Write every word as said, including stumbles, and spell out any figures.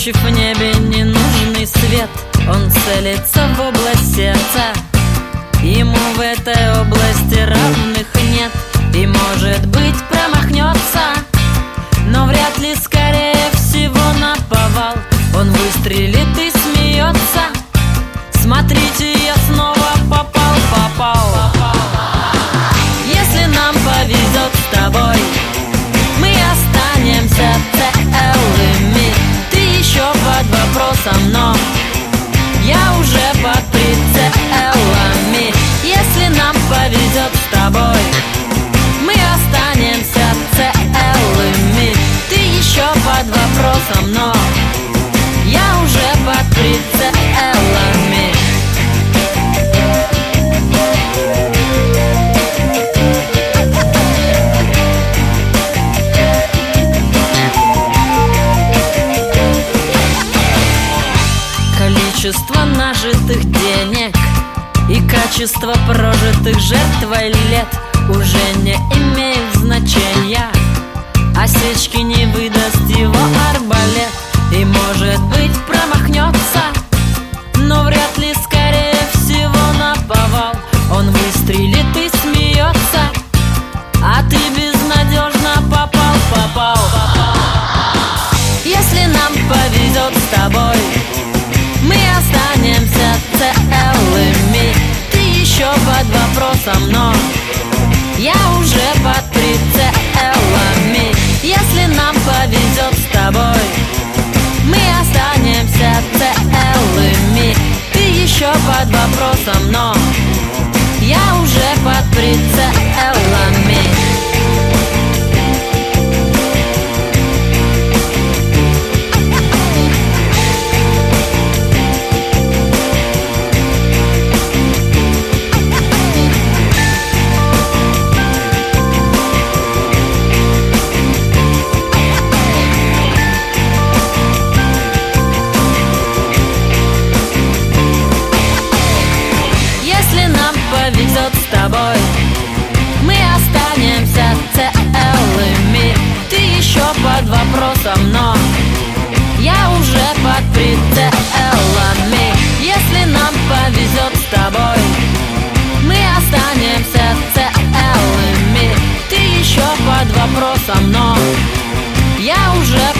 Ночью в небе ненужный свет, он целится в область сердца. Ему в этой области равных нет, и, может быть, промахнется, но вряд ли, скорее всего, наповал. Он выстрелит и смеется: смотрите, я снова попал, попал. Если нам повезет с тобой, мы останемся целыми. Ты еще под вопросом, но я уже под прицелами. Если нам повезет с тобой, мы останемся целыми. Ты еще под вопросом, но я уже под прицелами. Количество нажитых денег и качество прожитых жертвой лет уже не имеют значения. Осечки не выдаст его арбалет, и, может быть, промахнется, но вряд ли, скорее всего, наповал. Он выстрелит и смеется: а ты безнадежно попал, попал. Если нам повезет с тобой, мы останемся целыми. Ты еще под вопросом, но я уже под прицелами. Если нам повезет с тобой, мы останемся целыми. Ты еще под вопросом, но я уже под прицелами. Повезет с тобой, мы останемся целыми. Ты еще под вопросом, но я уже под прицелами. Если нам повезет с тобой, мы останемся целыми. Ты еще под вопросом, но я уже